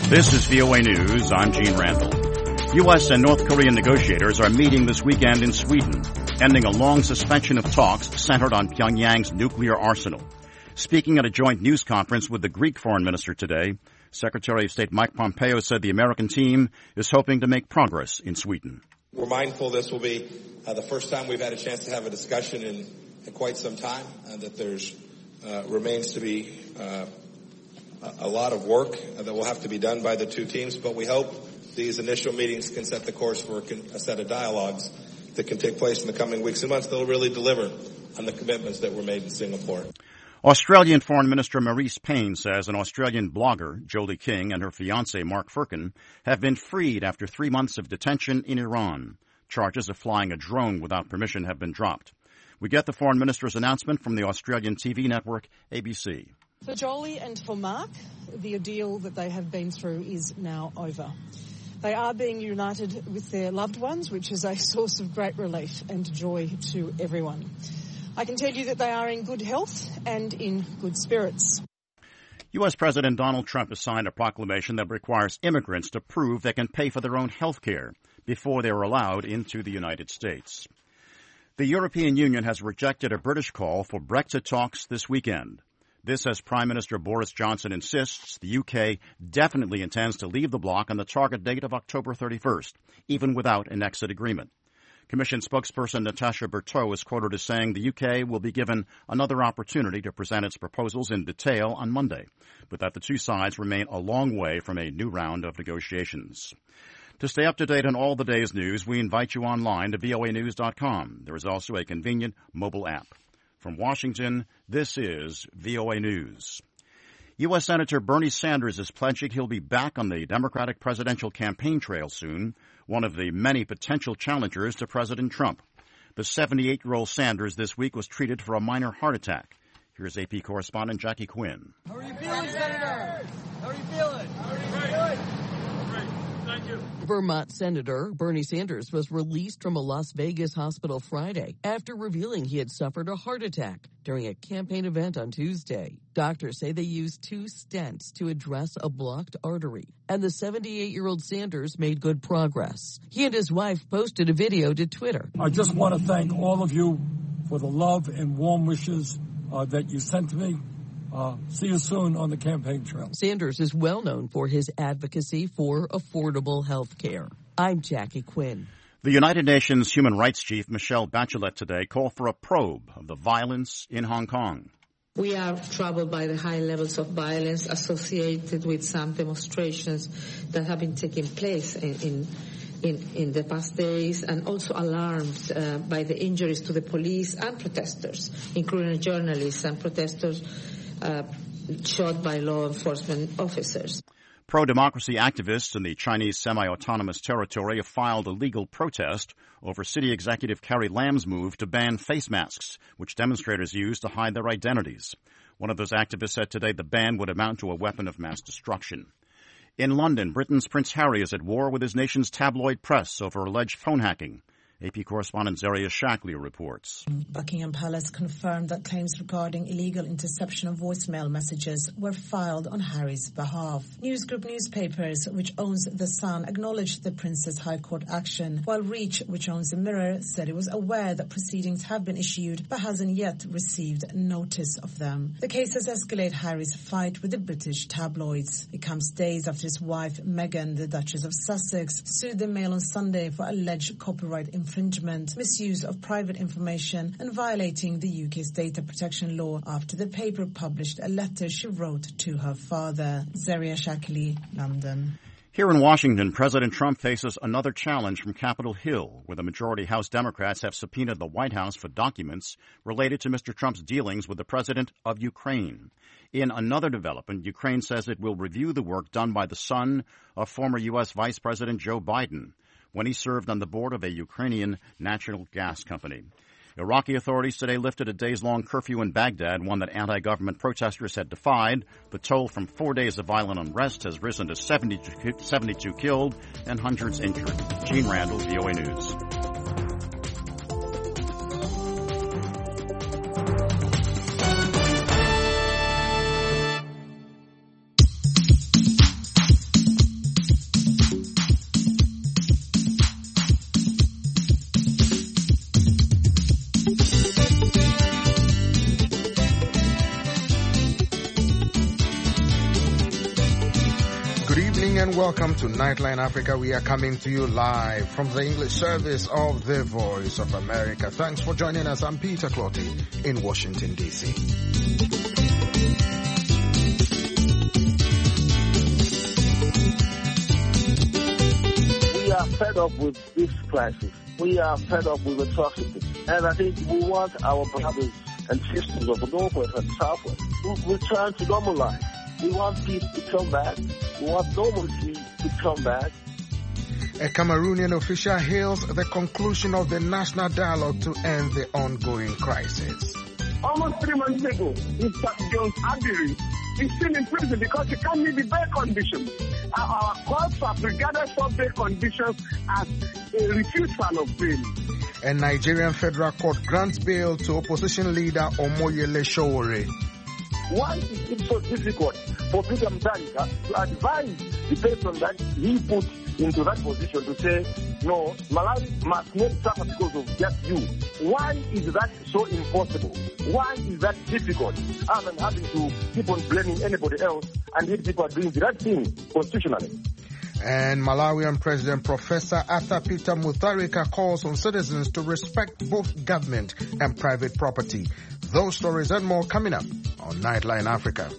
This is VOA News. I'm Gene Randall. U.S. and North Korean negotiators are meeting this weekend in Sweden, ending a long suspension of talks centered on Pyongyang's nuclear arsenal. Speaking at a joint news conference with the Greek foreign minister today, Secretary of State Mike Pompeo said the American team is hoping to make progress in Sweden. We're mindful this will be the first time we've had a chance to have a discussion in quite some time, that there's remains to be a lot of work that will have to be done by the two teams, but we hope these initial meetings can set the course for a set of dialogues that can take place in the coming weeks and months that will really deliver on the commitments that were made in Singapore. Australian Foreign Minister Marise Payne says an Australian blogger, Jolie King, and her fiancé, Mark Firkin, have been freed after 3 months of detention in Iran. Charges of flying a drone without permission have been dropped. We get the Foreign Minister's announcement from the Australian TV network ABC. For Jolie and for Mark, the ordeal that they have been through is now over. They are being united with their loved ones, which is a source of great relief and joy to everyone. I can tell you that they are in good health and in good spirits. U.S. President Donald Trump has signed a proclamation that requires immigrants to prove they can pay for their own health care before they are allowed into the United States. The European Union has rejected a British call for Brexit talks this weekend. This as Prime Minister Boris Johnson insists the UK definitely intends to leave the bloc on the target date of October 31st, even without an exit agreement. Commission spokesperson Natasha Bertot is quoted as saying the UK will be given another opportunity to present its proposals in detail on Monday, but that the two sides remain a long way from a new round of negotiations. To stay up to date on all the day's news, we invite you online to voanews.com. There is also a convenient mobile app. From Washington, this is VOA News. U.S. Senator Bernie Sanders is pledging he'll be back on the Democratic presidential campaign trail soon, one of the many potential challengers to President Trump. The 78-year-old Sanders this week was treated for a minor heart attack. Here's AP correspondent Jackie Quinn. How are you feeling, Senator? How are you feeling? Great. Thank you. Vermont Senator Bernie Sanders was released from a Las Vegas hospital Friday after revealing he had suffered a heart attack during a campaign event on Tuesday. Doctors say they used 2 stents to address a blocked artery, and the 78-year-old Sanders made good progress. He and his wife posted a video to Twitter. I just want to thank all of you for the love and warm wishes that you sent to me. See you soon on the campaign trail. Sanders is well known for his advocacy for affordable health care. I'm Jackie Quinn. The United Nations Human Rights Chief Michelle Bachelet today called for a probe of the violence in Hong Kong. We are troubled by the high levels of violence associated with some demonstrations that have been taking place in the past days, and also alarmed by the injuries to the police and protesters, including journalists and protesters shot by law enforcement officers. Pro-democracy activists in the Chinese semi-autonomous territory have filed a legal protest over City Executive Carrie Lam's move to ban face masks, which demonstrators use to hide their identities. One of those activists said today the ban would amount to a weapon of mass destruction. In London, Britain's Prince Harry is at war with his nation's tabloid press over alleged phone hacking. AP correspondent Zaria Shackley reports. Buckingham Palace confirmed that claims regarding illegal interception of voicemail messages were filed on Harry's behalf. News Group newspapers, which owns The Sun, acknowledged the Prince's High Court action, while Reach, which owns The Mirror, said it was aware that proceedings have been issued but hasn't yet received notice of them. The case has escalated Harry's fight with the British tabloids. It comes days after his wife, Meghan, the Duchess of Sussex, sued the Mail on Sunday for alleged copyright infringement, misuse of private information, and violating the UK's data protection law after the paper published a letter she wrote to her father. Zaria Shackley, London. Here in Washington, President Trump faces another challenge from Capitol Hill, where the majority House Democrats have subpoenaed the White House for documents related to Mr. Trump's dealings with the president of Ukraine. In another development, Ukraine says it will review the work done by the son of former U.S. Vice President Joe Biden when he served on the board of a Ukrainian natural gas company. Iraqi authorities today lifted a days-long curfew in Baghdad, one that anti-government protesters had defied. The toll from 4 days of violent unrest has risen to 72 killed and hundreds injured. Gene Randall, VOA News. Good evening and welcome to Nightline Africa. We are coming to you live from the English service of the Voice of America. Thanks for joining us. I'm Peter Clotty in Washington, D.C. We are fed up with this crisis. We are fed up with atrocity. And I think we want our brothers and sisters of the Northwest and Southwest to return to normal life. We want peace to come back. We want normalcy to come back. A Cameroonian official hails the conclusion of the national dialogue to end the ongoing crisis. Almost 3 months ago, Mr. Jones Abiri is still in prison because he can't meet the bail conditions. Our courts have regarded such bail conditions as a refusal of bail. A Nigerian federal court grants bail to opposition leader Omoyele Sowore. Why is it so difficult for Peter Mutharika to advise the person that he put into that position to say, no, Malawi must not suffer because of just you? Why is that so impossible? Why is that difficult? Other than having to keep on blaming anybody else and yet people are doing the right thing constitutionally. And Malawian President Professor Arthur Peter Mutharika calls on citizens to respect both government and private property. Those stories and more coming up on Nightline Africa.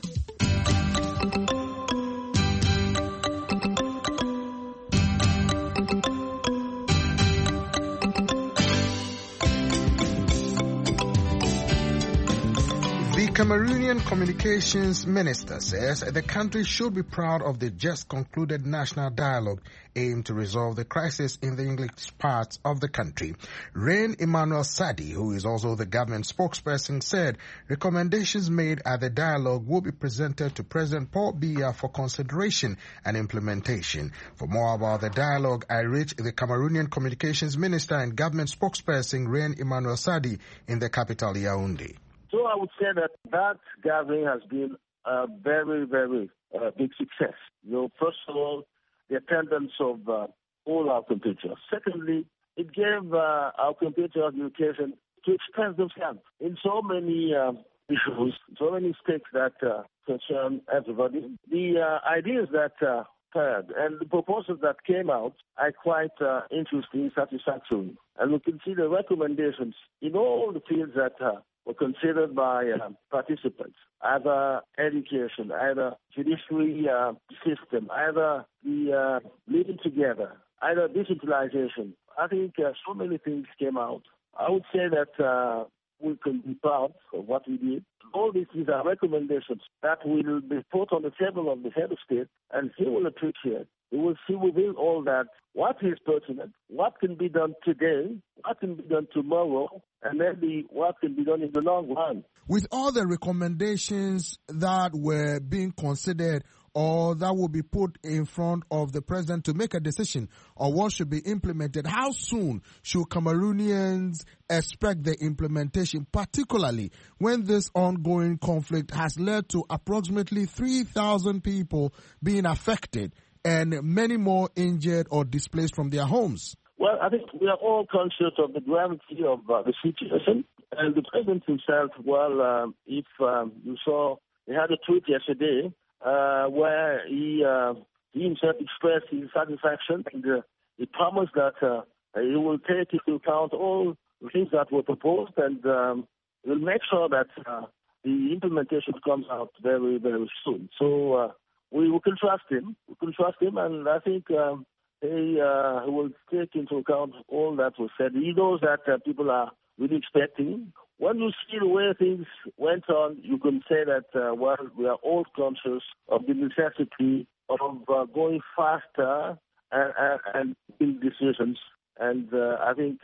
The Cameroonian Communications Minister says the country should be proud of the just concluded national dialogue aimed to resolve the crisis in the English parts of the country. Reine Emmanuel Sadi, who is also the government spokesperson, said recommendations made at the dialogue will be presented to President Paul Biya for consideration and implementation. For more about the dialogue, I reached the Cameroonian Communications Minister and government spokesperson Reine Emmanuel Sadi in the capital Yaoundé. So I would say that gathering has been a very, very big success. First of all, the attendance of all our compatriots. Secondly, it gave our compatriots the occasion to express themselves in so many issues, so many stakes that concern everybody. The ideas that heard and the proposals that came out are quite interesting, satisfactory. And we can see the recommendations in all the fields that were considered by participants, either education, either judiciary system, either the living together, either digitalization. I think so many things came out. I would say that we can be proud of what we did. All these are recommendations that will be put on the table of the head of state, and he will appreciate. He will see within all that what is pertinent, what can be done today, what can be done tomorrow, and maybe what can be done in the long run. With all the recommendations that were being considered or that will be put in front of the president to make a decision on what should be implemented, how soon should Cameroonians expect the implementation, particularly when this ongoing conflict has led to approximately 3,000 people being affected and many more injured or displaced from their homes? Well, I think we are all conscious of the gravity of the situation. And the president himself, if you saw, he had a tweet yesterday where he himself expressed his satisfaction and he promised that he will take into account all the things that were proposed and will make sure that the implementation comes out very, very soon. So we can trust him. We can trust him, and I think he will take into account all that was said. He knows that people are really expecting. When you see the way things went on, you can say that, we are all conscious of the necessity of going faster and making decisions. And I think,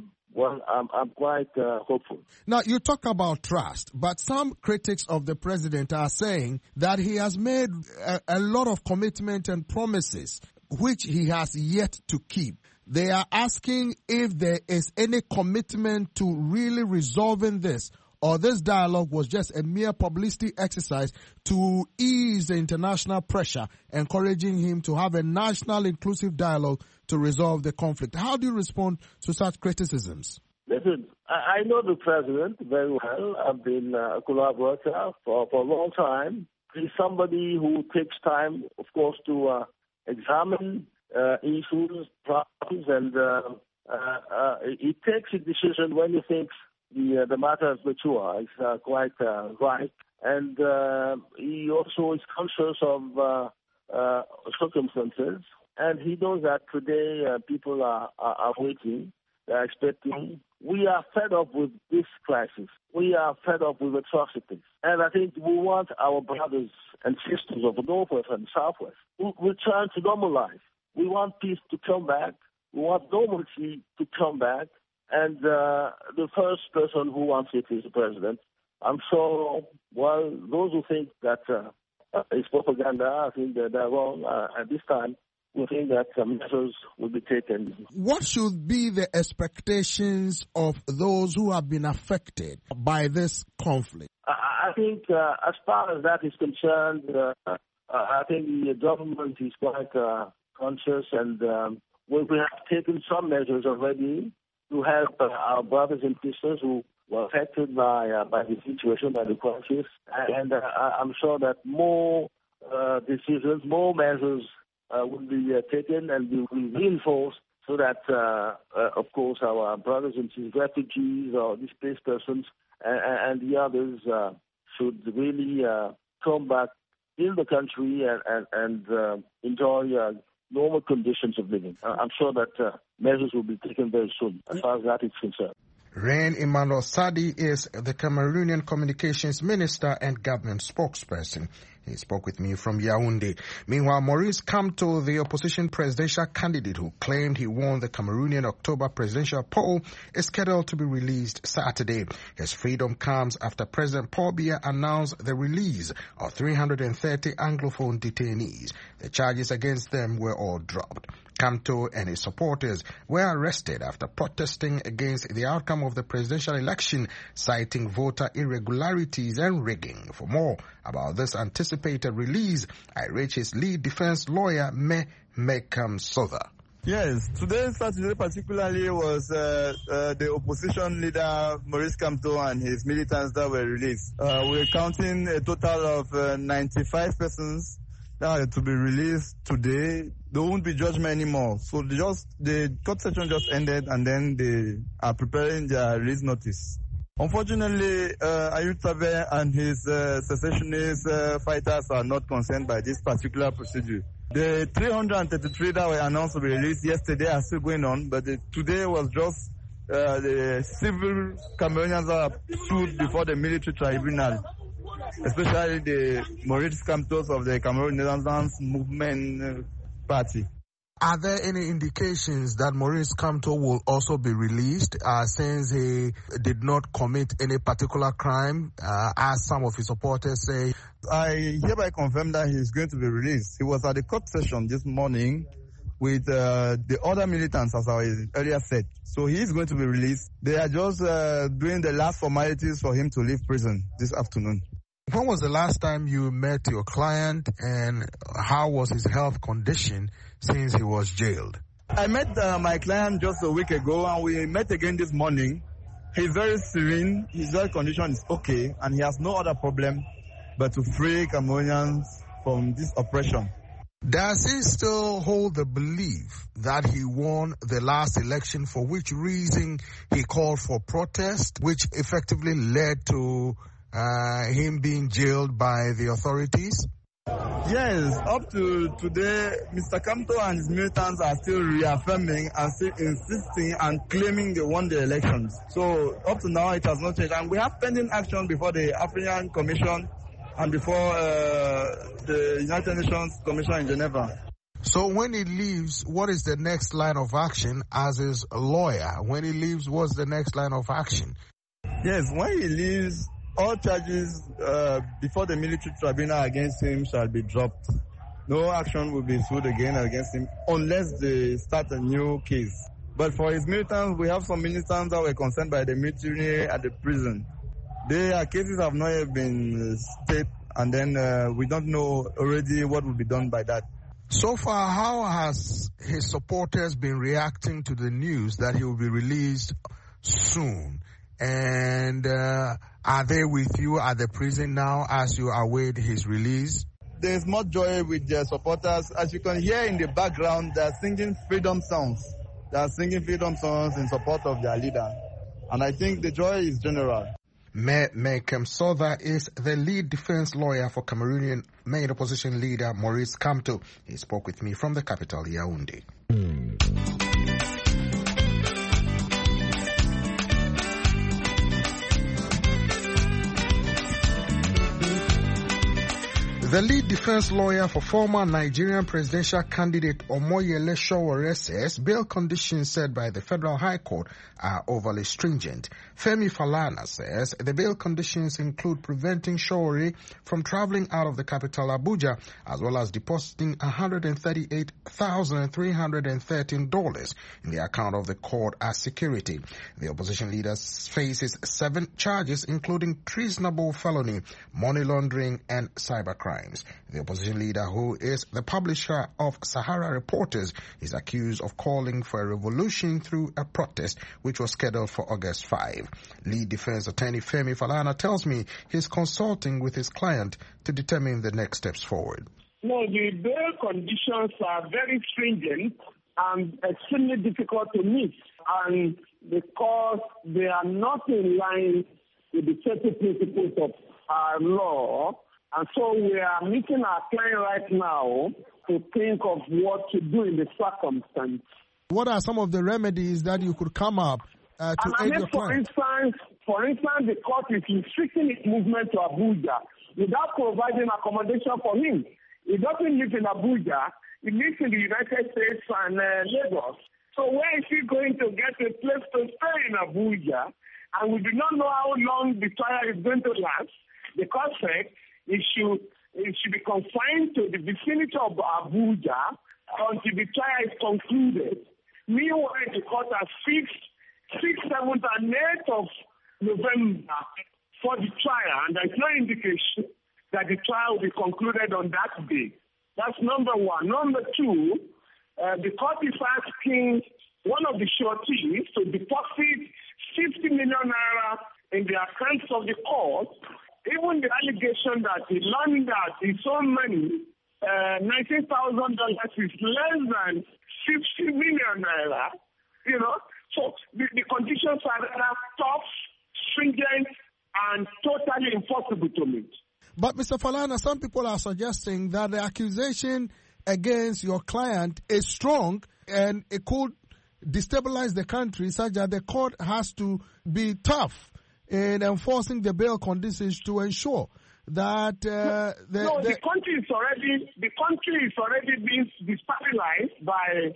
I'm quite hopeful. Now, you talk about trust, but some critics of the president are saying that he has made a lot of commitment and promises which he has yet to keep. They are asking if there is any commitment to really resolving this, or this dialogue was just a mere publicity exercise to ease the international pressure, encouraging him to have a national inclusive dialogue to resolve the conflict. How do you respond to such criticisms? Listen, I know the president very well. I've been a collaborator for a long time. He's somebody who takes time, of course, to examine issues, problems, and he takes a decision when he thinks the matter is mature. It's quite right. And he also is conscious of circumstances. And he knows that today people are waiting, they're expecting. We are fed up with this crisis. We are fed up with atrocities. And I think we want our brothers and sisters of the Northwest and Southwest to return to normal life. We want peace to come back. We want normalcy to come back. And the first person who wants it is the president. I'm sure, well, those who think that it's propaganda, I think that they're wrong. At this time, we think that measures will be taken. What should be the expectations of those who have been affected by this conflict? I think as far as that is concerned, I think the government is quite conscious, and we have taken some measures already to help our brothers and sisters who were affected by the situation, by the crisis. And I'm sure that more decisions, more measures will be taken and will be reinforced so that, of course, our brothers and sisters, refugees or displaced persons and the others should really come back in the country and enjoy normal conditions of living. I'm sure that measures will be taken very soon as far as that is concerned. Reine Emmanuel Sadi is the Cameroonian Communications Minister and government spokesperson. He spoke with me from Yaoundé. Meanwhile, Maurice Kamto, the opposition presidential candidate who claimed he won the Cameroonian October presidential poll, is scheduled to be released Saturday. His freedom comes after President Paul Biya announced the release of 330 Anglophone detainees. The charges against them were all dropped. Kamto and his supporters were arrested after protesting against the outcome of the presidential election, citing voter irregularities and rigging. For more about this anticipated release, I reached his lead defense lawyer, Mekam Sotha. Yes, today, Saturday particularly, was the opposition leader Maurice Kamto and his militants that were released. We're counting a total of 95 persons that are to be released today. There won't be judgment anymore. So the court session just ended, and then they are preparing their release notice. Unfortunately, Ayub Tabe and his secessionist fighters are not concerned by this particular procedure. The 333 that were announced to be released yesterday are still going on, but today was just the civil Cameroonians that are sued before the military tribunal, especially the Maurice Kamtos of the Cameroon Renaissance Movement Party. Are there any indications that Maurice Kamto will also be released since he did not commit any particular crime, as some of his supporters say? I hereby confirm that he is going to be released. He was at the court session this morning with the other militants, as I earlier said. So he is going to be released. They are just doing the last formalities for him to leave prison this afternoon. When was the last time you met your client, and how was his health condition since he was jailed? I met my client just a week ago, and we met again this morning. He's very serene, his health condition is okay, and he has no other problem but to free Cameroonians from this oppression. Does he still hold the belief that he won the last election, for which reason he called for protest, which effectively led to him being jailed by the authorities? Yes, up to today, Mr. Kamto and his militants are still reaffirming and still insisting and claiming they won the elections. So up to now, it has not changed. And we have pending action before the African Commission and before the United Nations Commission in Geneva. So when he leaves, what is the next line of action as his lawyer? When he leaves, what's the next line of action? Yes, when he leaves, all charges before the military tribunal against him shall be dropped. No action will be sued again against him unless they start a new case. But for his militants, we have some militants that were concerned by the military at the prison. Their cases have not yet been stated, and then we don't know already what will be done by that. So far, how has his supporters been reacting to the news that he will be released soon? And are they with you at the prison now as you await his release? There's more joy with their supporters. As you can hear in the background, they're singing freedom songs. They are singing freedom songs in support of their leader. And I think the joy is general. Mekem Sotha is the lead defense lawyer for Cameroonian main opposition leader Maurice Kamto. He spoke with me from the capital, Yaoundé. The lead defense lawyer for former Nigerian presidential candidate Omoyele Sowore says bail conditions set by the Federal High Court are overly stringent. Femi Falana says the bail conditions include preventing Sowore from traveling out of the capital Abuja, as well as depositing $138,313 in the account of the court as security. The opposition leader faces 7 charges, including treasonable felony, money laundering, and cybercrime. The opposition leader, who is the publisher of Sahara Reporters, is accused of calling for a revolution through a protest which was scheduled for August 5. Lead defense attorney Femi Falana tells me he's consulting with his client to determine the next steps forward. No, the bail conditions are very stringent and extremely difficult to meet, and because they are not in line with the certain principles of our law. And so we are meeting our client right now to think of what to do in the circumstance. What are some of the remedies that you could come up to aid your client? For instance, the court is restricting its movement to Abuja without providing accommodation for him. He doesn't live in Abuja. He lives in the United States and Lagos. So where is he going to get a place to stay in Abuja? And we do not know how long the trial is going to last. The court said it should be confined to the vicinity of Abuja until the trial is concluded. Meanwhile, the court has fixed 6th, 7th, and 8th of November for the trial, and there is no indication that the trial will be concluded on that day. That's number one. Number two, the court is asking one of the sureties to deposit 50 million naira in the accounts of the court. Even the allegation that he laundered his own money, $19,000 is less than 50 million naira, So the conditions are rather tough, stringent, and totally impossible to meet. But Mr. Falana, some people are suggesting that the accusation against your client is strong and it could destabilize the country such that the court has to be tough in enforcing the bail conditions to ensure that the country is already being destabilized by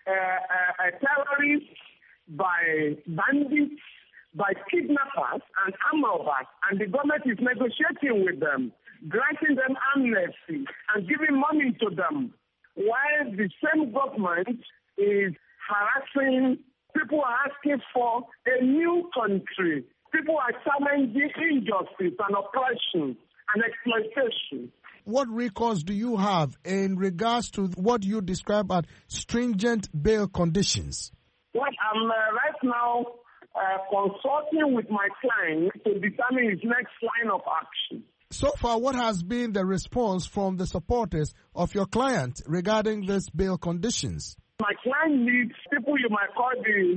terrorists, by bandits, by kidnappers and armed robbers, and the government is negotiating with them, granting them amnesty and giving money to them, while the same government is harassing people, are asking for a new country. People are challenging injustice and oppression and exploitation. What recourse do you have in regards to what you describe as stringent bail conditions? Well, I'm right now consulting with my client to determine his next line of action. So far, what has been the response from the supporters of your client regarding this bail conditions? My client needs people you might call the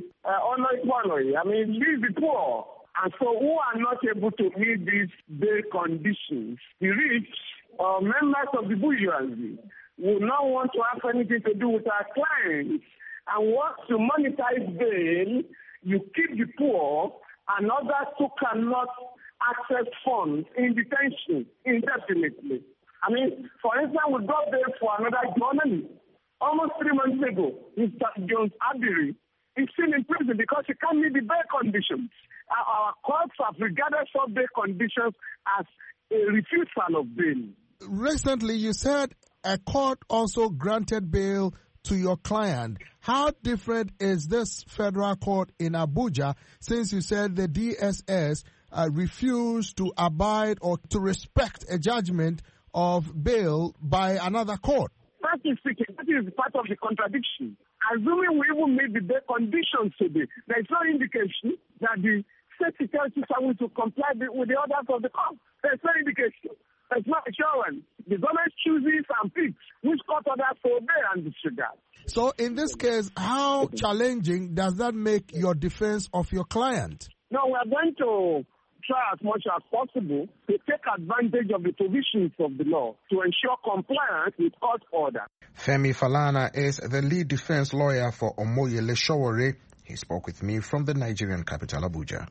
leads the poor. And so who are not able to meet these bail conditions. The rich members of the bourgeoisie will not want to have anything to do with our clients. And once you monetize bail, you keep the poor and others who cannot access funds in detention indefinitely. For instance, we got bail for another journalist. Almost 3 months ago, Mr. Jones Abiri is still in prison because he can't meet the bail conditions. Our courts have regarded such bail conditions as a refusal of bail. Recently, you said a court also granted bail to your client. How different is this federal court in Abuja, since you said the DSS refused to abide or to respect a judgment of bail by another court? Frankly speaking, that is part of the contradiction. Assuming we even made the bail conditions today, there is no indication that the says he tells someone to comply with the orders of the court. There's no indication. There's no assurance. The government chooses and picks which court orders to obey and disregard. So in this case, how challenging does that make your defense of your client? No, we are going to try as much as possible to take advantage of the provisions of the law to ensure compliance with court order. Femi Falana is the lead defense lawyer for Omoyele Sowore. He spoke with me from the Nigerian capital, Abuja.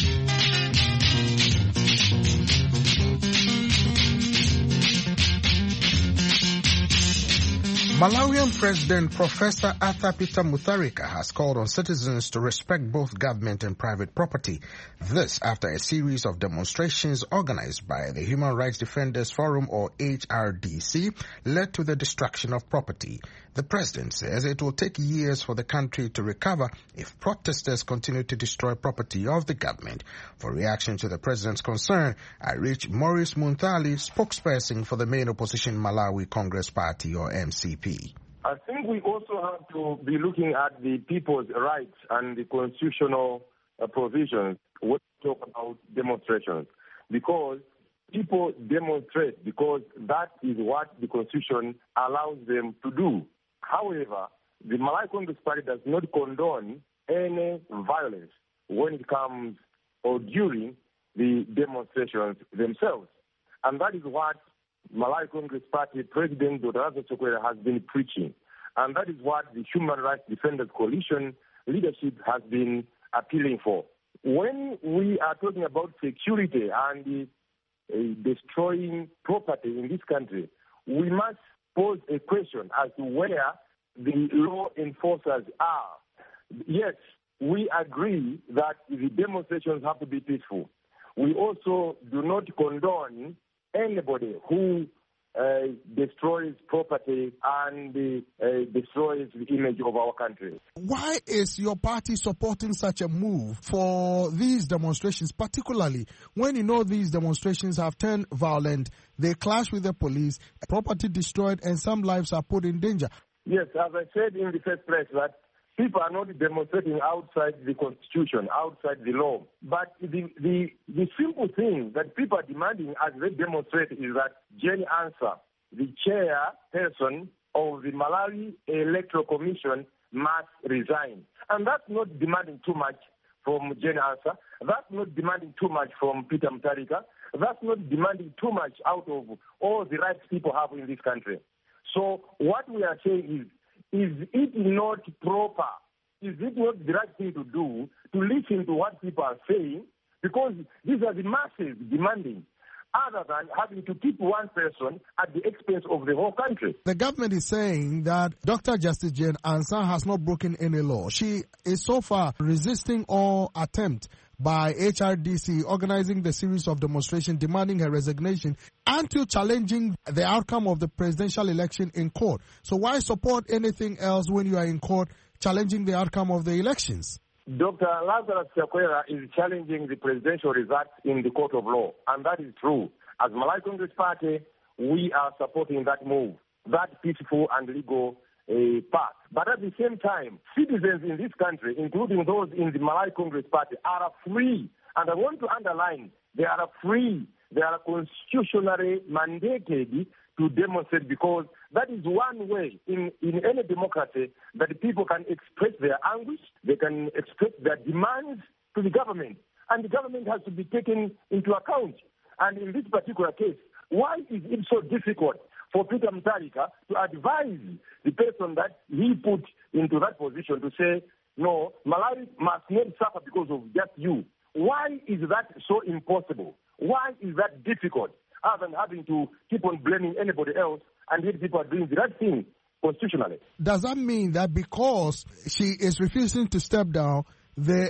Malawian President Professor Arthur Peter Mutharika has called on citizens to respect both government and private property. This after a series of demonstrations organized by the Human Rights Defenders Forum, or HRDC, led to the destruction of property. The president says it will take years for the country to recover if protesters continue to destroy property of the government. For reaction to the president's concern, I reached Maurice Muntali, spokesperson for the main opposition Malawi Congress Party, or MCP. I think we also have to be looking at the people's rights and the constitutional provisions when we talk about demonstrations, because people demonstrate because that is what the Constitution allows them to do. However, the Malawi Congress Party does not condone any violence when it comes or during the demonstrations themselves. And that is what Malawi Congress Party President Dr. Chakwera has been preaching. And that is what the Human Rights Defenders Coalition leadership has been appealing for. When we are talking about security and destroying property in this country, we must pose a question as to where the law enforcers are. Yes, we agree that the demonstrations have to be peaceful. We also do not condone anybody who destroys property and destroys the image of our country. Why is your party supporting such a move for these demonstrations, particularly when you know these demonstrations have turned violent, they clash with the police, property destroyed, and some lives are put in danger? Yes, as I said in the first place, that people are not demonstrating outside the Constitution, outside the law. But the simple thing that people are demanding as they demonstrate is that Jenny Ansah, the chairperson of the Malawi Electoral Commission, must resign. And that's not demanding too much from Jenny Ansah. That's not demanding too much from Peter Mutharika. That's not demanding too much out of all the rights people have in this country. So what we are saying is it not proper? Is it not the right thing to do to listen to what people are saying? Because these are the masses demanding, other than having to keep one person at the expense of the whole country. The government is saying that Dr. Justice Jane Ansah has not broken any law. She is so far resisting all attempt by HRDC organizing the series of demonstrations demanding her resignation until challenging the outcome of the presidential election in court. So why support anything else when you are in court challenging the outcome of the elections? Dr. Lazarus Chakwera is challenging the presidential results in the court of law, and that is true. As Malawi Congress Party, we are supporting that move, that peaceful and legal path. But at the same time, citizens in this country, including those in the Malawi Congress Party, are free. And I want to underline, they are free. They are constitutionally mandated to demonstrate, because that is one way in any democracy that people can express their anguish, they can express their demands to the government, and the government has to be taken into account. And in this particular case, why is it so difficult for Peter Mutharika to advise the person that he put into that position to say, no, Malawi must not suffer because of just you? Why is that so impossible? Why is that difficult, other than having to keep on blaming anybody else and yet people are doing the right thing constitutionally? Does that mean that because she is refusing to step down, the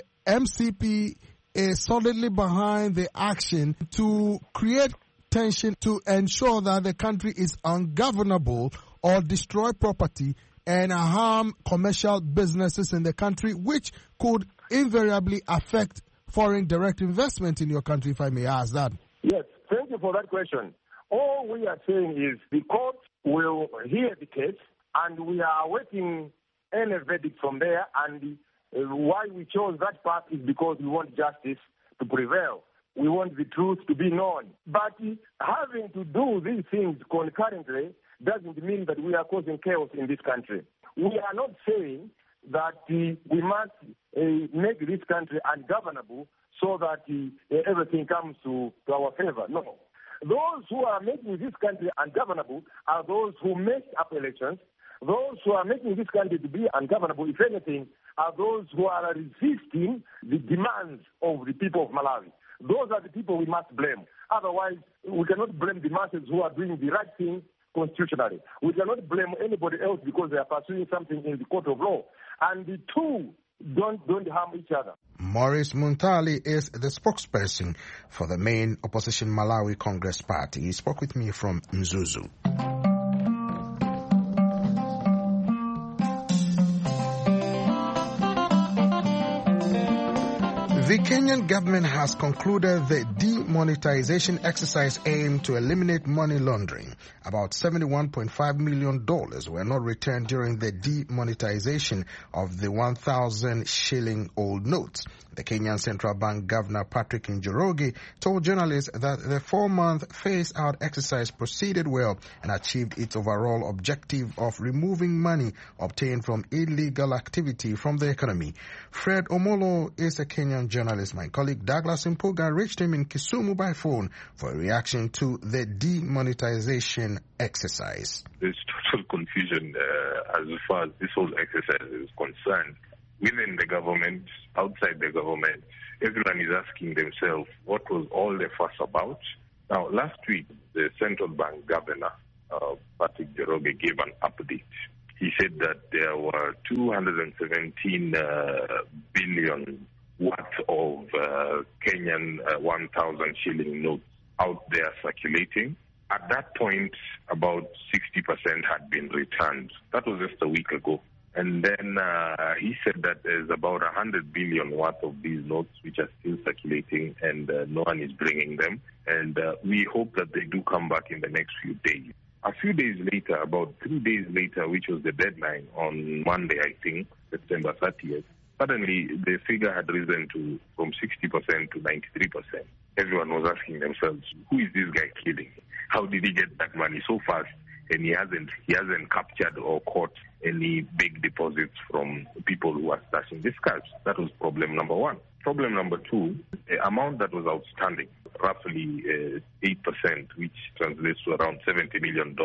MCP is solidly behind the action to create tension to ensure that the country is ungovernable or destroy property and harm commercial businesses in the country, which could invariably affect foreign direct investment in your country, if I may ask that? Yes, thank you for that question. All we are saying is the court will hear the case, and we are awaiting any verdict from there. And why we chose that path is because we want justice, to prevail. We want the truth to be known. But having to do these things concurrently doesn't mean that we are causing chaos in this country. We are not saying that we must make this country ungovernable so that everything comes to our favor. No. Those who are making this country ungovernable are those who messed up elections. Those who are making this country to be ungovernable, if anything, are those who are resisting the demands of the people of Malawi. Those are the people we must blame. Otherwise, we cannot blame the masses who are doing the right thing constitutionally. We cannot blame anybody else because they are pursuing something in the court of law. And the two don't harm each other. Maurice Muntali is the spokesperson for the main opposition Malawi Congress Party. He spoke with me from Mzuzu. The Kenyan government has concluded the demonetization exercise aimed to eliminate money laundering. About $71.5 million were not returned during the demonetization of the 1,000 shilling old notes. The Kenyan Central Bank Governor Patrick Njoroge told journalists that the 4-month phase-out exercise proceeded well and achieved its overall objective of removing money obtained from illegal activity from the economy. Fred Omolo is a Kenyan journalist. My colleague Douglas Mpuga reached him in Kisumu by phone for a reaction to the demonetization exercise. There's total confusion as far as this whole exercise is concerned. Within the government, outside the government, everyone is asking themselves what was all the fuss about. Now, last week, the central bank governor, Patrick Njoroge, gave an update. He said that there were 217 billion worth of Kenyan 1,000 shilling notes out there circulating. At that point, about 60% had been returned. That was just a week ago. And then he said that there's about 100 billion worth of these notes which are still circulating and no one is bringing them. And we hope that they do come back in the next few days. A few days later, about 3 days later, which was the deadline on Monday, I think, September 30th, suddenly the figure had risen from 60% to 93%. Everyone was asking themselves, who is this guy kidding? How did he get that money so fast? And he hasn't captured or caught any big deposits from people who are stashing this cash. That was problem number one. Problem number two, the amount that was outstanding, roughly 8%, which translates to around $70 million,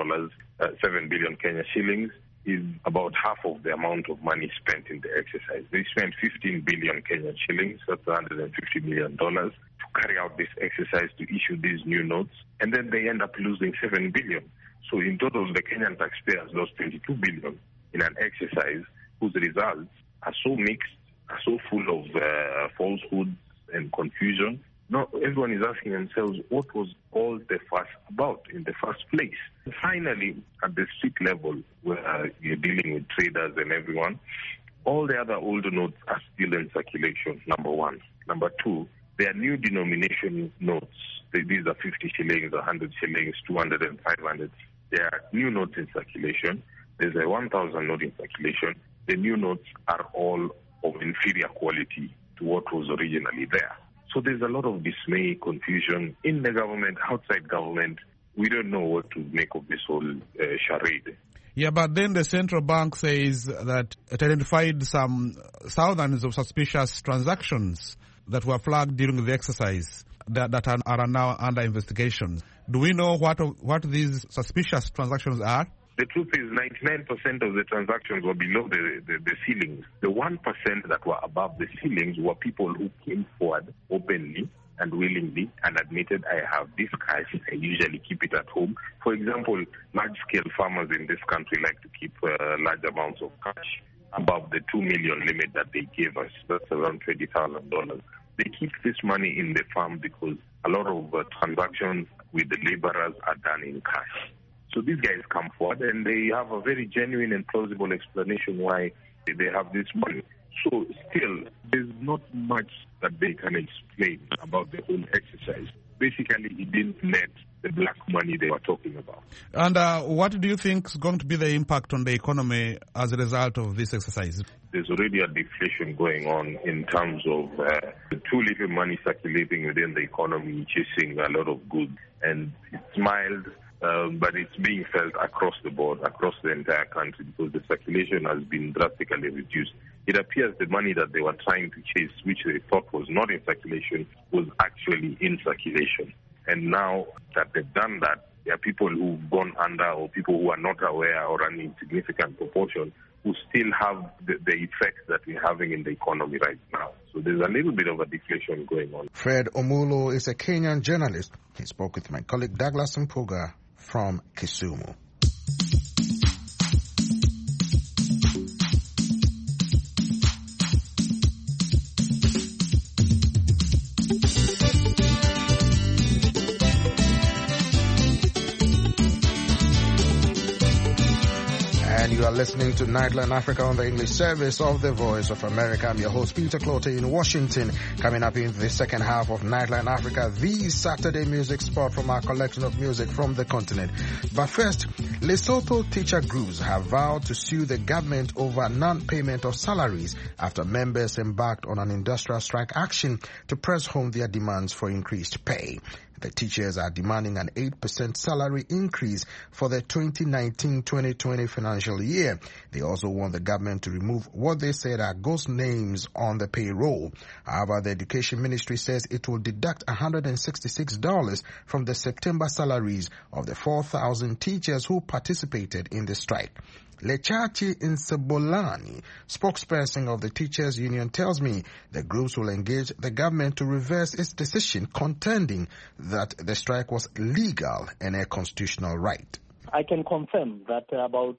7 billion Kenya shillings, is about half of the amount of money spent in the exercise. They spent 15 billion Kenyan shillings, that's $150 million, to carry out this exercise, to issue these new notes, and then they end up losing 7 billion. So in total, the Kenyan taxpayers lost 22 billion in an exercise whose results are so mixed, are so full of falsehoods and confusion. Now, everyone is asking themselves, what was all the fuss about in the first place? And finally, at the street level, where you're dealing with traders and everyone, all the other older notes are still in circulation, number one. Number two, there are new denomination notes. These are 50 shillings, 100 shillings, 200 and 500. There are new notes in circulation. There's a 1,000 note in circulation. The new notes are all of inferior quality to what was originally there. So there's a lot of dismay, confusion in the government, outside government. We don't know what to make of this whole charade. Yeah, but then the central bank says that it identified some thousands of suspicious transactions that were flagged during the exercise that are now under investigation. Do we know what these suspicious transactions are? The truth is 99% of the transactions were below the ceilings. The 1% that were above the ceilings were people who came forward openly and willingly and admitted, I have this cash, I usually keep it at home. For example, large-scale farmers in this country like to keep large amounts of cash above the 2 million limit that they gave us. That's around $20,000. They keep this money in the farm because a lot of transactions with the laborers are done in cash. So these guys come forward and they have a very genuine and plausible explanation why they have this money. So still, there's not much that they can explain about the whole exercise. Basically, it didn't net the black money they were talking about. And what do you think is going to be the impact on the economy as a result of this exercise? There's already a deflation going on in terms of too little money circulating within the economy, chasing a lot of goods. And it's mild, but it's being felt across the board, across the entire country, because the circulation has been drastically reduced. It appears the money that they were trying to chase, which they thought was not in circulation, was actually in circulation. And now that they've done that, there are people who've gone under, or people who are not aware, or an insignificant proportion, who still have the effects that we're having in the economy right now. So there's a little bit of a deflation going on. Fred Omulo is a Kenyan journalist. He spoke with my colleague Douglas Mpuga from Kisumu. You are listening to Nightline Africa on the English service of the Voice of America. I'm your host, Peter Clote in Washington. Coming up in the second half of Nightline Africa, the Saturday music spot from our collection of music from the continent. But first, Lesotho teacher groups have vowed to sue the government over non-payment of salaries after members embarked on an industrial strike action to press home their demands for increased pay. The teachers are demanding an 8% salary increase for the 2019-2020 financial year. They also want the government to remove what they said are ghost names on the payroll. However, the Education Ministry says it will deduct $166 from the September salaries of the 4,000 teachers who participated in the strike. Lechachi Nsebolani, spokesperson of the Teachers Union, tells me the groups will engage the government to reverse its decision, contending that the strike was legal and a constitutional right. I can confirm that about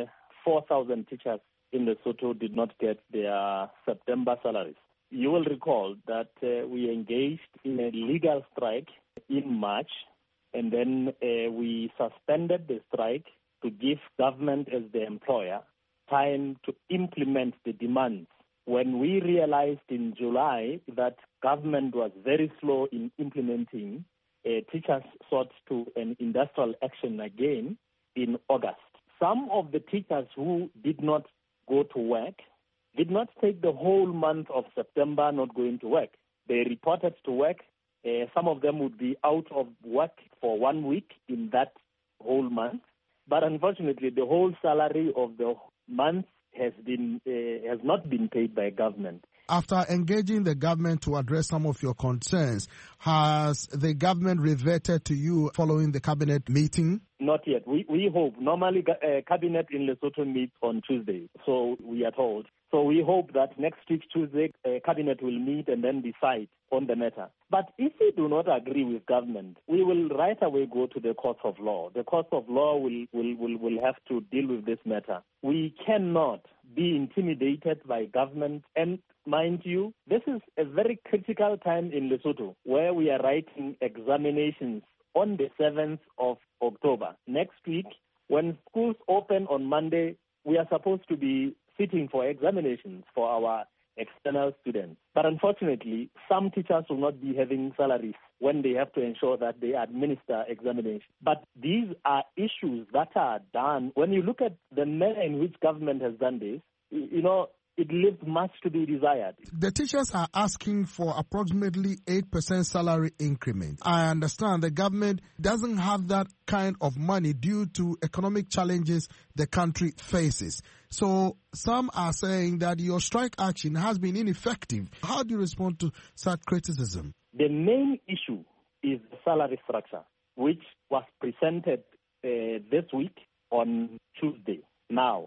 4,000 teachers in Lesotho did not get their September salaries. You will recall that we engaged in a legal strike in March, and then we suspended the strike to give government as the employer time to implement the demands. When we realized in July that government was very slow in implementing, teachers sought to an industrial action again in August. Some of the teachers who did not go to work did not take the whole month of September not going to work. They reported to work. Some of them would be out of work for 1 week in that whole month. But unfortunately, the whole salary of the month has not been paid by government. After engaging the government to address some of your concerns, has the government reverted to you following the cabinet meeting? Not yet. We hope. Normally, cabinet in Lesotho meets on Tuesday, so we are told. So we hope that next week, Tuesday, cabinet will meet and then decide on the matter. But if we do not agree with government, we will right away go to the court of law. The court of law will have to deal with this matter. We cannot be intimidated by government. And mind you, this is a very critical time in Lesotho where we are writing examinations on the 7th of October. Next week, when schools open on Monday, we are supposed to be sitting for examinations for our external students. But unfortunately, some teachers will not be having salaries when they have to ensure that they administer examinations. But these are issues that are done. When you look at the manner in which government has done this, it leaves much to be desired. The teachers are asking for approximately 8% salary increment. I understand the government doesn't have that kind of money due to economic challenges the country faces. So some are saying that your strike action has been ineffective. How do you respond to such criticism? The main issue is the salary structure, which was presented this week on Tuesday. Now,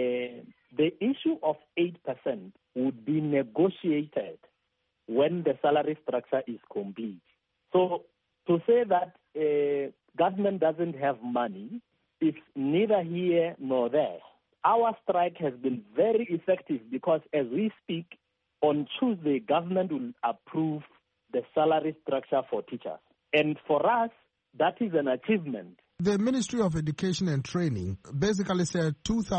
the issue of 8% would be negotiated when the salary structure is complete. So to say that government doesn't have money is neither here nor there. Our strike has been very effective because as we speak, on Tuesday, government will approve the salary structure for teachers. And for us, that is an achievement. The Ministry of Education and Training basically said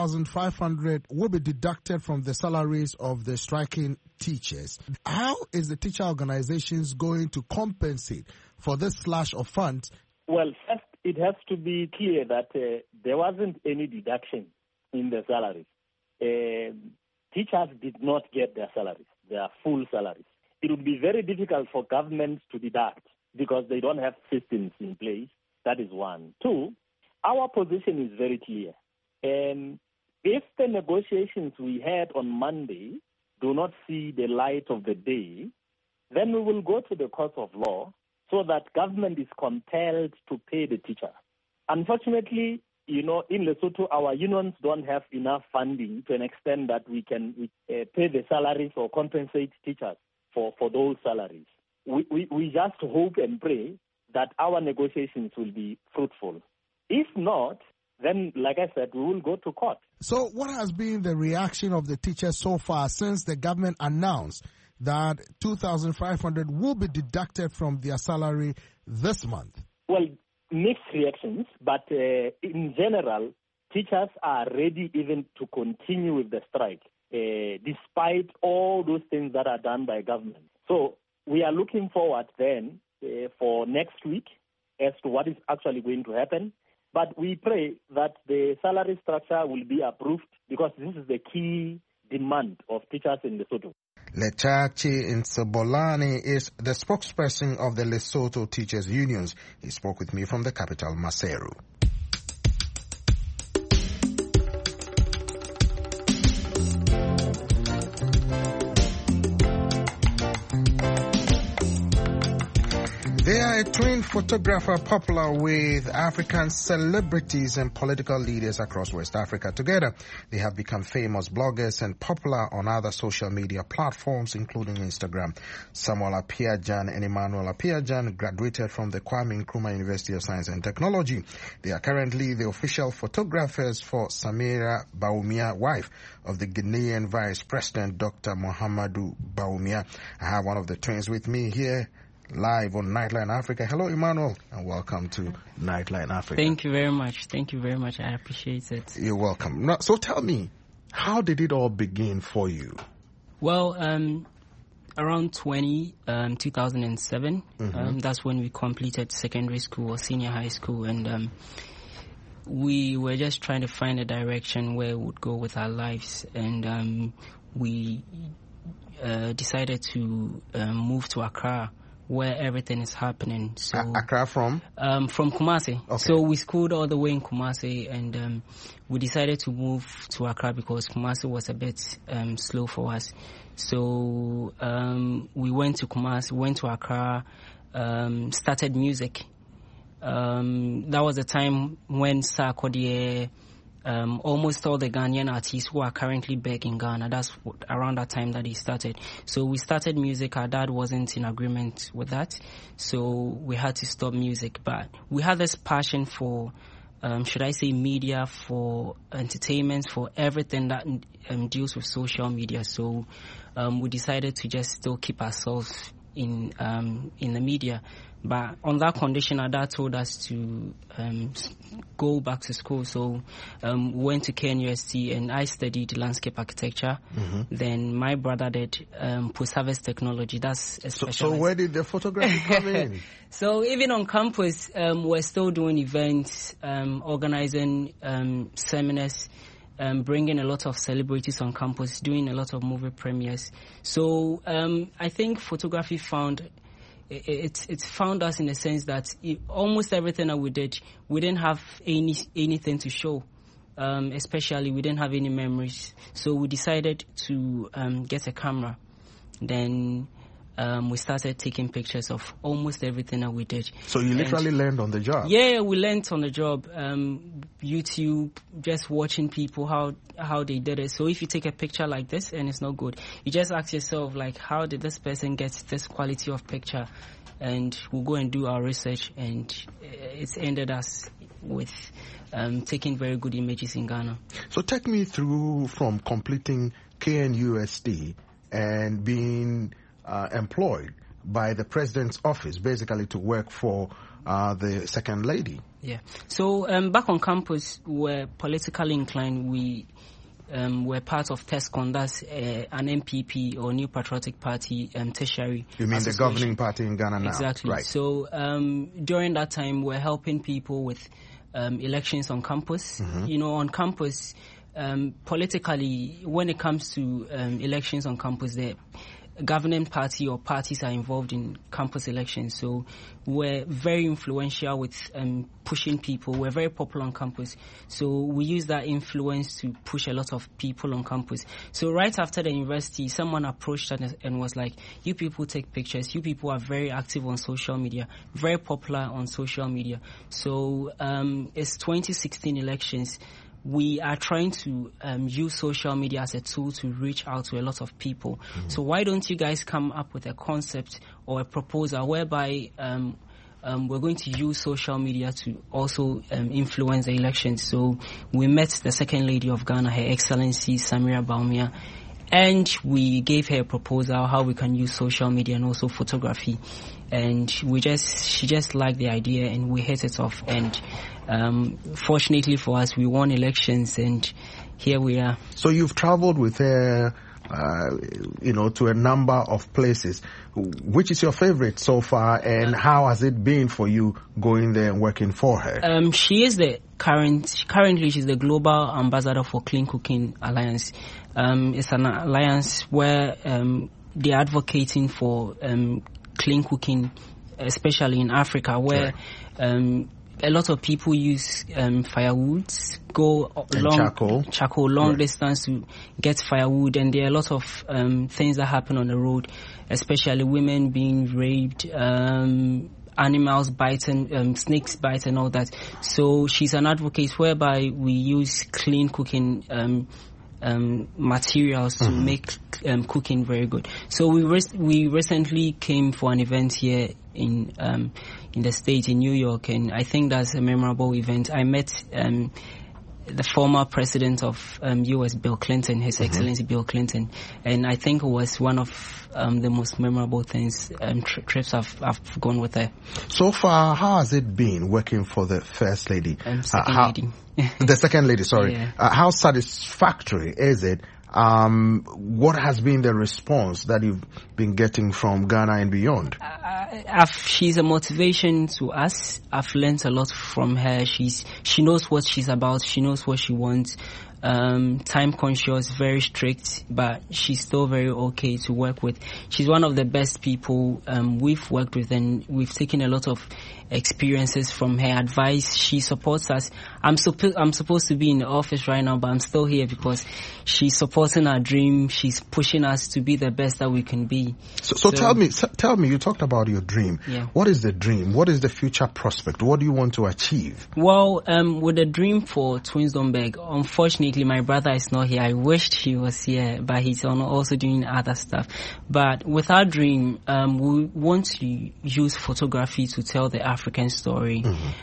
2,500 will be deducted from the salaries of the striking teachers. How is the teacher organizations going to compensate for this slash of funds Well, first, it has to be clear that there wasn't any deduction in the salaries. Teachers did not get their salaries, their full salaries. It would be very difficult for governments to deduct because they don't have systems in place. That is one. Two, our position is very clear. If the negotiations we had on Monday do not see the light of the day, then we will go to the court of law so that government is compelled to pay the teacher. Unfortunately, in Lesotho, our unions don't have enough funding to an extent that we can pay the salaries or compensate teachers for those salaries. We just hope and pray that our negotiations will be fruitful. If not, then, like I said, we will go to court. So what has been the reaction of the teachers so far since the government announced that 2,500 will be deducted from their salary this month? Well, mixed reactions, but in general, teachers are ready even to continue with the strike, despite all those things that are done by government. So we are looking forward then for next week as to what is actually going to happen. But we pray that the salary structure will be approved because this is the key demand of teachers in Lesotho. Lechachi Nsebolani is the spokesperson of the Lesotho Teachers Unions. He spoke with me from the capital, Maseru. They are a twin photographer popular with African celebrities and political leaders across West Africa. Together, they have become famous bloggers and popular on other social media platforms, including Instagram. Samuel Appiah-Jan and Emmanuel Appiah-Jan graduated from the Kwame Nkrumah University of Science and Technology. They are currently the official photographers for Samira Bawumia, wife of the Ghanaian Vice President, Dr. Muhammadu Bawumia. I have one of the twins with me here, live on Nightline Africa. Hello, Emmanuel, and welcome to Nightline Africa. Thank you very much. Thank you very much. I appreciate it. You're welcome. Now, so tell me, how did it all begin for you? Well, around 2007, that's when we completed secondary school or senior high school, and we were just trying to find a direction where we would go with our lives, and we decided to move to Accra, where everything is happening. So Accra from? From Kumasi. Okay. So we schooled all the way in Kumasi, and we decided to move to Accra because Kumasi was a bit slow for us. So we went to Kumasi, went to Accra, started music. That was the time when Sarkodie, almost all the Ghanaian artists who are currently back in Ghana, that's around that time that he started. So we started music. Our dad wasn't in agreement with that, so we had to stop music. But we had this passion for, should I say, media, for entertainment, for everything that deals with social media. So we decided to just still keep ourselves in the media. But on that condition, our dad told us to go back to school. So we went to KNUST, and I studied landscape architecture. Then my brother did post-harvest technology. That's a specialized. So where did the photography come in? So even on campus, we're still doing events, organizing seminars, bringing a lot of celebrities on campus, doing a lot of movie premieres. So I think photography found us in the sense that almost everything that we did, we didn't have anything to show. Especially, we didn't have any memories. So we decided to get a camera. Then we started taking pictures of almost everything that we did. So you literally learned on the job? Yeah, we learned on the job. YouTube, just watching people, how they did it. So if you take a picture like this and it's not good, you just ask yourself, like, how did this person get this quality of picture? And we'll go and do our research, and it's ended us with taking very good images in Ghana. So take me through from completing KNUST and being employed by the president's office, basically to work for the second lady. Yeah. So back on campus, we're politically inclined. We were part of TESCON, that's an NPP or New Patriotic Party tertiary. You mean the governing party in Ghana now? Exactly. Right. So during that time, we're helping people with elections on campus. Mm-hmm. On campus, politically, when it comes to elections on campus, the governing party or parties are involved in campus elections. So we're very influential with pushing people. We're very popular on campus. So we use that influence to push a lot of people on campus. So right after the university, someone approached us and was like, you people take pictures. You people are very active on social media, very popular on social media. So it's 2016 elections. We are trying to use social media as a tool to reach out to a lot of people. Mm-hmm. So why don't you guys come up with a concept or a proposal whereby we're going to use social media to also influence the elections? So we met the Second Lady of Ghana, Her Excellency Samira Bawumia, and we gave her a proposal how we can use social media and also photography. And she just liked the idea, and we hit it off. And fortunately for us, we won elections, and here we are. So you've traveled with her, to a number of places. Which is your favorite so far, and how has it been for you going there and working for her? She is currently she's the global ambassador for Clean Cooking Alliance. It's an alliance where they're advocating for clean cooking, especially in Africa, where a lot of people use firewoods, go charcoal long distance to get firewood, and there are a lot of things that happen on the road, especially women being raped, animals biting, snakes bite and all that. So she's an advocate whereby we use clean cooking materials to make cooking very good. So we recently came for an event here in the state in New York, and I think that's a memorable event. I met the former president of U.S. Bill Clinton, His Excellency Bill Clinton, and I think it was one of the most memorable things trips I've gone with her. So far, how has it been working for the First Lady? Second Lady. The Second Lady, sorry. Yeah. How satisfactory is it? What has been the response that you've been getting from Ghana and beyond? She's a motivation to us. I've learned a lot from her. She knows what she's about. She knows what she wants. Time conscious, very strict, but she's still very okay to work with. She's one of the best people we've worked with, and we've taken a lot of experiences from her advice. She supports us. I'm supposed to be in the office right now, but I'm still here because she's supporting our dream. She's pushing us to be the best that we can be. So tell me, you talked about your dream. Yeah. What is the dream? What is the future prospect? What do you want to achieve? Well, with the dream for Twinsdonberg, unfortunately, my brother is not here. I wished he was here, but he's also doing other stuff. But with our dream, we want to use photography to tell the African story,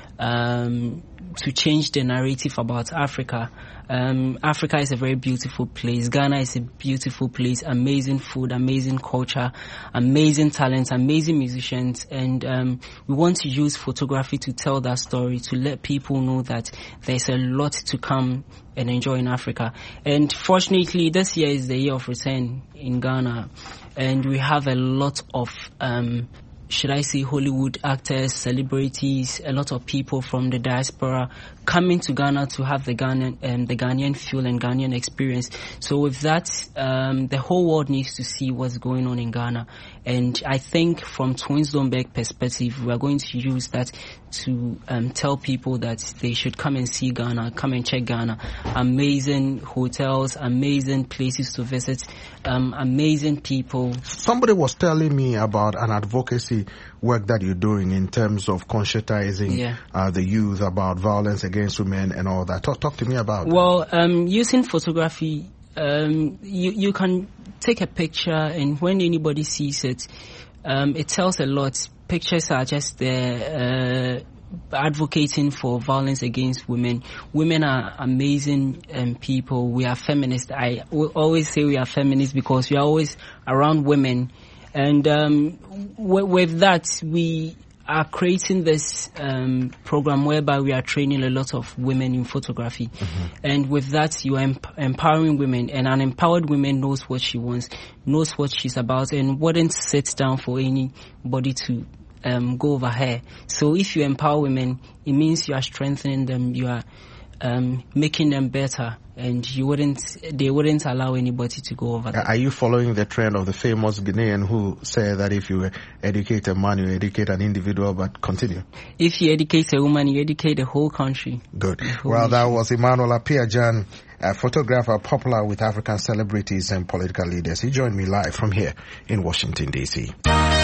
to change the narrative about Africa. Africa is a very beautiful place. Ghana is a beautiful place. Amazing food, amazing culture, amazing talents, amazing musicians. And we want to use photography to tell that story, to let people know that there's a lot to come and enjoy in Africa. And fortunately, this year is the year of return in Ghana. And we have a lot of should I say Hollywood actors, celebrities, a lot of people from the diaspora coming to Ghana to have the Ghanaian feel and Ghanaian experience. So with that, the whole world needs to see what's going on in Ghana. And I think from Twinsdonberg perspective, we are going to use that to tell people that they should come and see Ghana, come and check Ghana. Amazing hotels, amazing places to visit, amazing people. Somebody was telling me about an advocacy work that you're doing in terms of conscientizing the youth about violence against women and all that. Talk to me about that. Well, using photography, you can take a picture, and when anybody sees it, it tells a lot. Pictures are just there advocating for violence against women. Women are amazing people. We are feminists. I will always say we are feminists because we are always around women. And with that, we are creating this program whereby we are training a lot of women in photography. And with that, you are empowering women, and an empowered woman knows what she wants, knows what she's about, and wouldn't sit down for anybody to go over her. So if you empower women, it means you are strengthening them, you are making them better, and they wouldn't allow anybody to go over them. Are you following the trend of the famous Ghanaian who said that if you educate a man, you educate an individual? But continue. If you educate a woman, you educate the whole country. Good. Well, that was Emmanuel Appiah-Gyan, a photographer popular with African celebrities and political leaders. He joined me live from here in Washington, D.C.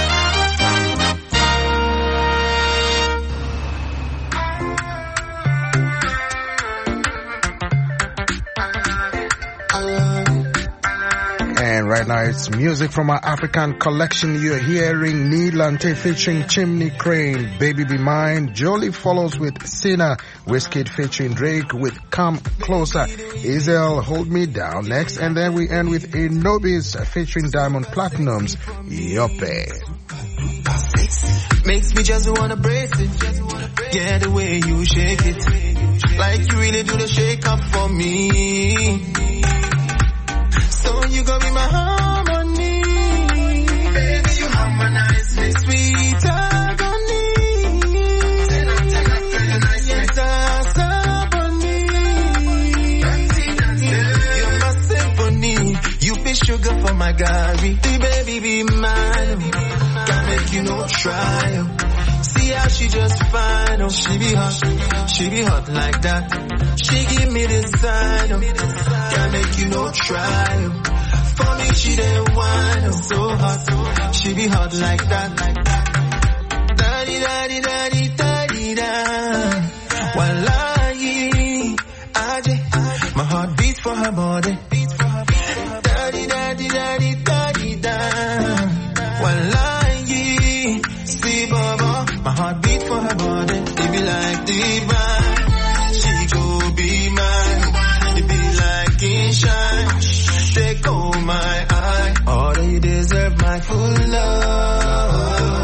And right now it's music from our African collection. You're hearing Nilante featuring Chimney Crane, Baby Be Mine. Jolie follows with Sinner, Wizkid featuring Drake with Come Closer. Israel, Hold Me Down next. And then we end with Anubis featuring Diamond Platinum's Yope. Makes me just wanna brace it. Yeah, the way you shake it. Like you really do the shake up for me. So you gon' be my harmony. Baby, you harmonize me. Sweet agony. Yes, you're my symphony. You be sugar for my Gary. The baby be mine. Can't make you no trial. See how she just fine. Oh, she be hot like that. She give me this sign. Oh, can't make you no trial. For me, she didn't whine. Oh, so hot. She be hot like that. Daddy, daddy, daddy, daddy, da. Wallahi, aje. My heart beats for her body. Daddy, daddy, daddy, daddy, da. Wallahi, see, Baba. My heart beat for her body. It be like divine. She go be mine. It be like in shine. Take all my eye. All that you deserve my full love.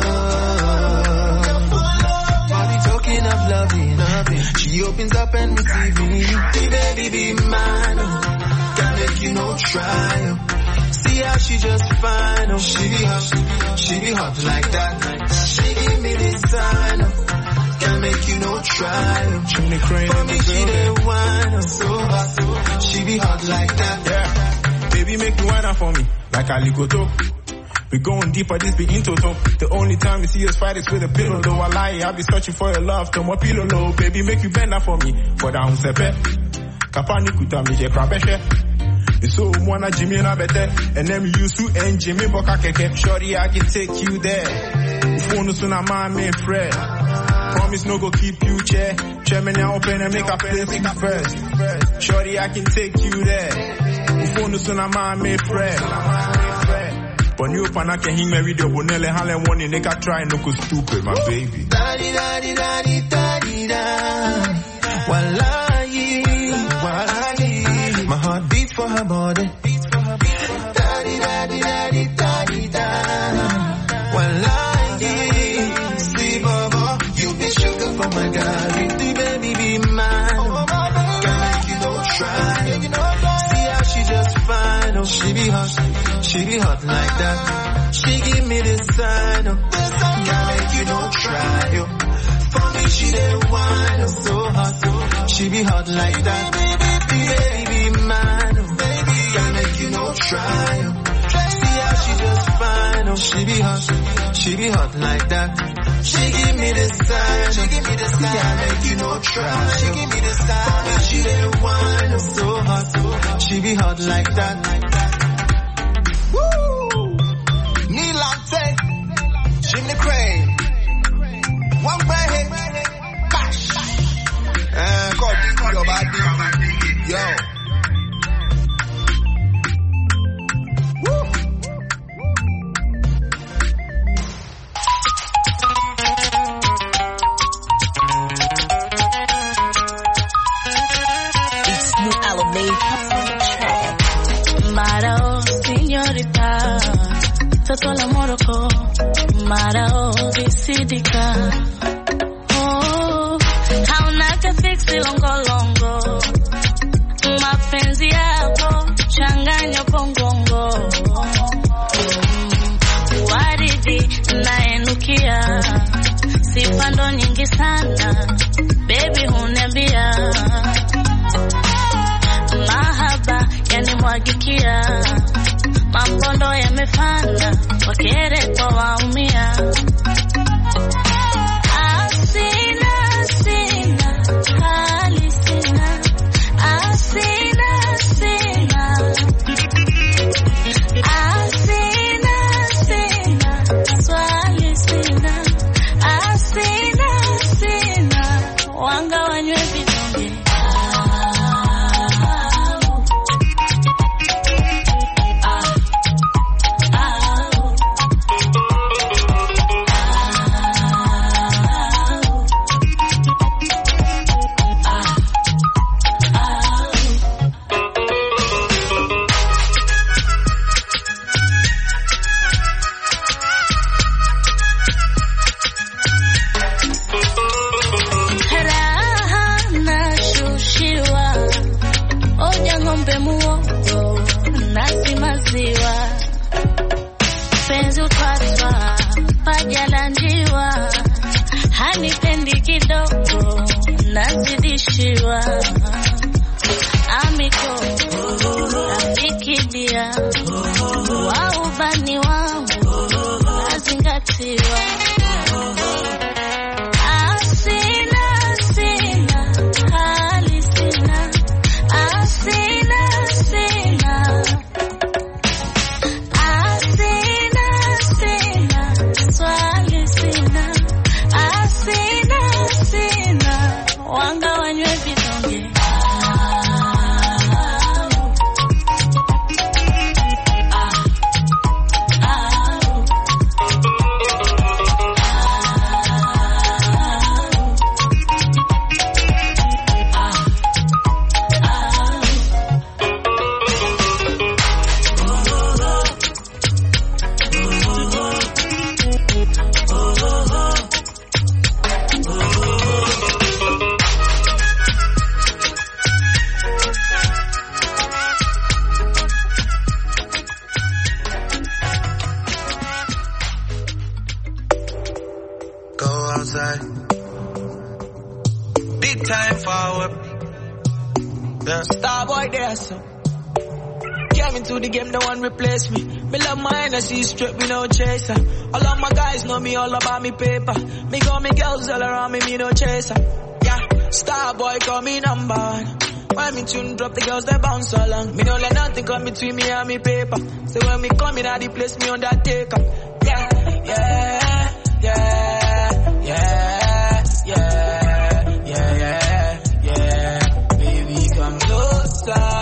Body talking of loving. She opens up and receives me. The baby be mine. Can't make you no trial. See how she just fine. Oh, she be hot like that. She give me this sign. Can't make you no trial. For me, she the one. So hot. She be hot like that. Yeah. Baby, make you whine for me, like Aligoto. We going deeper, this be in toto. The only time you see us fight is with a pillow, though I lie, I be searching for your love, to more pillow low. Baby, make you bend that for me, for down sepe. Kapani kuta mi je krabeshe. So mwana Jimmy na bete, and then you used to end Jimmy boka keke. Shorty, I can take you there. Phone suna man me friend. Promise no go keep you chair. Chairman ya open and make a place first. Shorty, I can take you there. Phone suna man me friend. But you pana can him every day. Bonele halen one in neka try no go stupid, my baby. Daddy, daddy, daddy, daddy, da. Wallahi, wallahi. My heart beats for her body. Daddy, daddy, daddy, daddy, da. Wallahi, see, Baba, you be sugar for my Gary. The baby be mine. Can't make you no try. See how she just fine. Oh, she be hot like that. She give me this sign. Oh, can't make you no try. For me, she the wine. Oh, so hot. She be hot like that. The baby mine. Oh, can't make you no try. See how she just fine. Oh, she be hot like that. She give me this sign. Can't make you no try. She give me this sign. For me, she the wine. Oh, so hot. She be hot like that. Woo! Nilante, Chimney Crane, one breath, bash. God, your body, yo. Woo! It's new Alameda on the track. Mara, señorita, todo el amor, Marao bisidika. Oh, hauna kafiksi longo. Mapenzi yako changanya pongongo. Waridi naenukia. Sifa ndo nyingi sana. Baby hunembia. Mahaba yanimwagikia. Mambondo yamefana, wakere kwa waumia. Asina, hali sina. Asina, swali sina. Asina, wanga wanywe vidonge. Penzi utwatwa, pajalanjiwa. Hanipendi kidogo, nazidishiwa. Amiko, afikidia. Waubani wangu, nazingatiwa. Asina, hali sina. Asina, swali sina. Asina, wanga wanywe vidonge. Big time forward. The star boy there, so. Came into the game, no one replace me. Me love mine, I see straight, me no chaser. All of my guys know me all about me paper. Me got me girls all around me, me no chaser. Yeah, star boy call me number one. When me tune drop, the girls they bounce along. Me don't let nothing come between me and me paper. So when me come in, I the place me on that taker. Yeah, yeah, yeah, yeah, yeah, yeah, yeah. Baby, come closer.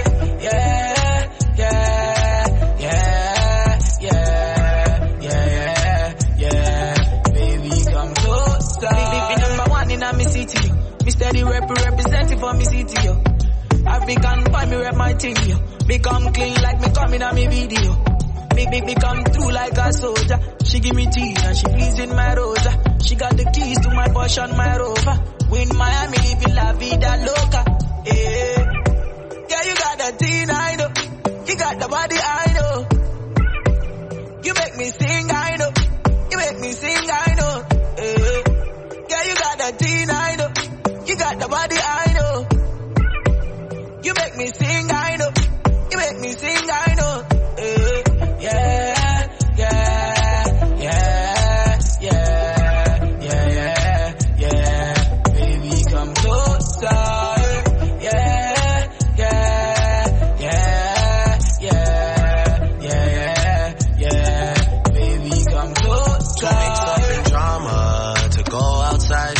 Steady representing for me city, yo. African boy, me rep my thing, yo. Become clean like me coming on me video. Me come through like a soldier. She give me tea and she pleasing my rosa. She got the keys to my Porsche and my Rover. We in Miami, living la vida loca. Yeah, yeah, you got that teen, I know. You got the body, I know. You make me sing, I know. You make me sing, I know. Yeah, yeah, you got that teen, I know. You got the body, I know. You make me sing, I know. You make me sing, I know. Yeah, yeah, yeah, yeah, yeah, yeah. Baby, come closer. Yeah, yeah, yeah, yeah, yeah, yeah. Baby, come closer. To mix up in drama, to go outside.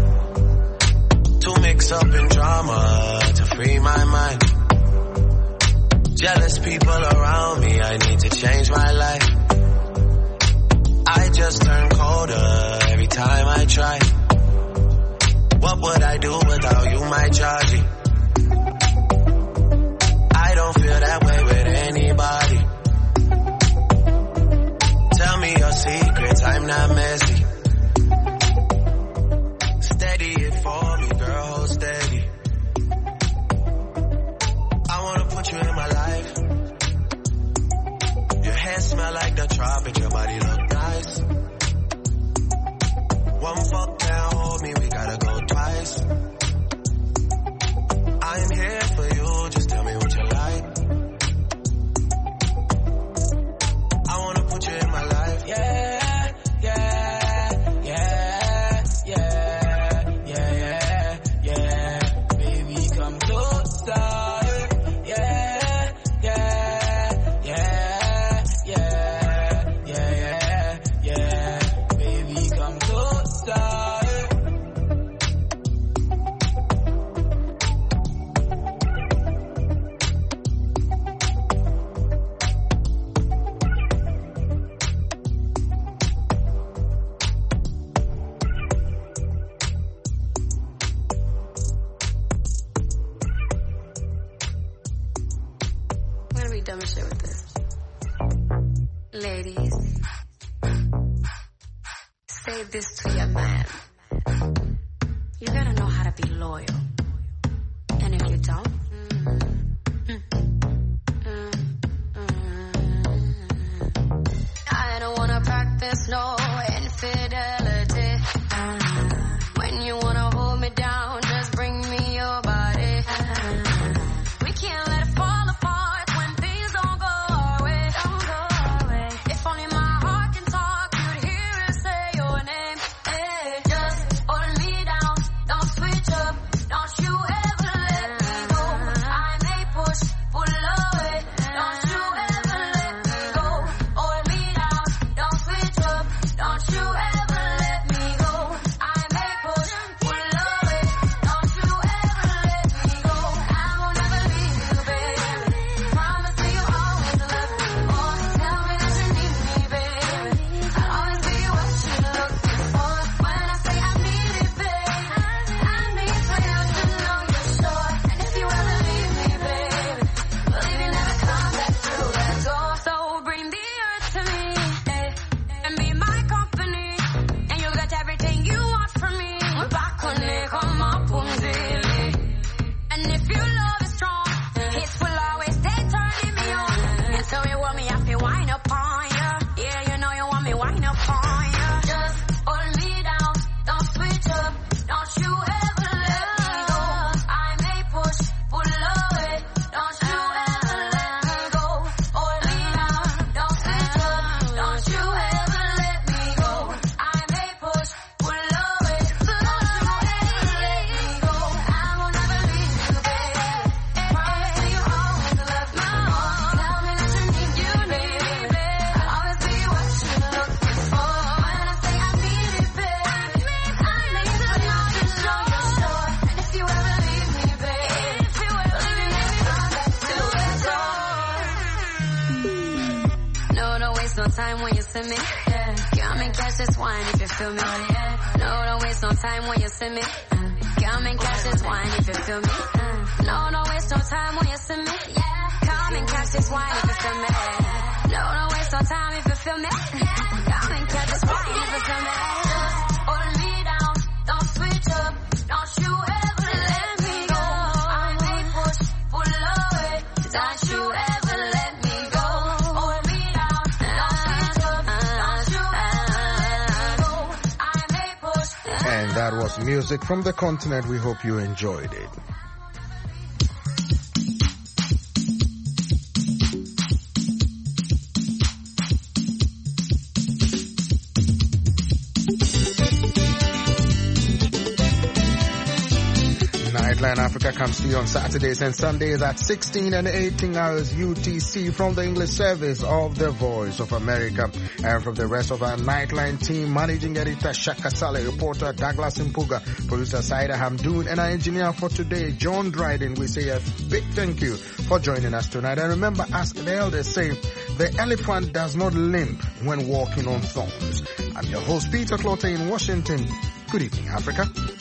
Mix up in drama to free my mind. Jealous people around me, I need to change my life. I just turn colder every time I try. What would I do without you, my Georgie? I don't feel that way with anybody. Tell me your secrets, I'm wanna put you in my life. Your hair smell like the tropics, your body look nice. One fuck can't hold me, we gotta go twice. I'm here for you, just tell me what you like. I wanna put you in my life. Yeah, yeah, yeah, yeah, yeah, yeah. Baby, come closer. Yeah, yeah, yeah, yeah, yeah, yeah. Baby, come closer. I'm gonna be dumb as shit with this. Ladies, say this to your man. You gotta know how to be loyal. And if you don't, I don't wanna practice no infidelity. When you wanna hold me down, just bring me your body. We can't let it fall apart when things don't go our way. If only my heart can talk, you'd hear it say your name. Hey, just hold me down, don't switch up, don't you ever let me go. I may push, pull away, don't you ever let me go. Hold me down, don't switch up, don't you ever let me go. I may push, pull away, don't you ever let me go. I won't ever leave you, baby. Promise me you'll always love me more. Tell me that you need me, baby. I'll always be what you're looking for. When I say I need it, baby, I need for you to know you're sure. And if you ever leave me, baby, believe you never come back through that door. So bring the earth to me, and be my company, and you got everything you want from me. Back when they come up on daily. And if your love is strong, it will always stay turning me on. And so you want me, I feel wind up on ya. Yeah, you know you want me wind up on ya. Just hold me down, don't switch up, don't you ever let me go. I may push, pull away, don't you ever let me go. Hold me down, don't switch up, don't you ever let me go. I may push, pull away, so don't you ever let me go. I will never leave you, baby. Promise me you'll always love me more. Tell me that you need me, baby. I'll always be what you're looking for. When I say I need it, baby, I need to know you're sure. And if you ever leave me, baby, believe me, never come back to that door. No, don't waste no time when you see me. Come and catch this wine if you feel me. No, don't waste no time when you see me. Come and catch this wine if you feel me. No, don't waste no time when you see me. Come and catch this wine if you feel me. No, don't waste no time if you feel me. Come and catch this wine if you feel me. Just hold me down, don't switch up, don't you ever let me go. I may push, pull away, don't you ever let me go. Hold me down, don't switch up, don't you ever let me go. I may push. And that was music from the continent. We hope you enjoyed it. Nightline Africa comes to you on Saturdays and Sundays at 16 and 18 hours UTC from the English service of the Voice of America. And from the rest of our Nightline team, managing editor Shaka Saleh, reporter Douglas Mpuga, producer Saida Hamdoon, and our engineer for today, John Dryden, we say a big thank you for joining us tonight. And remember, as the elders say, the elephant does not limp when walking on thorns. I'm your host, Peter Clotter in Washington. Good evening, Africa.